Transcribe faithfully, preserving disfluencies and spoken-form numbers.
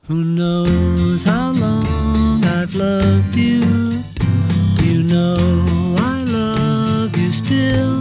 Who knows how long I've loved you? You know I love you still.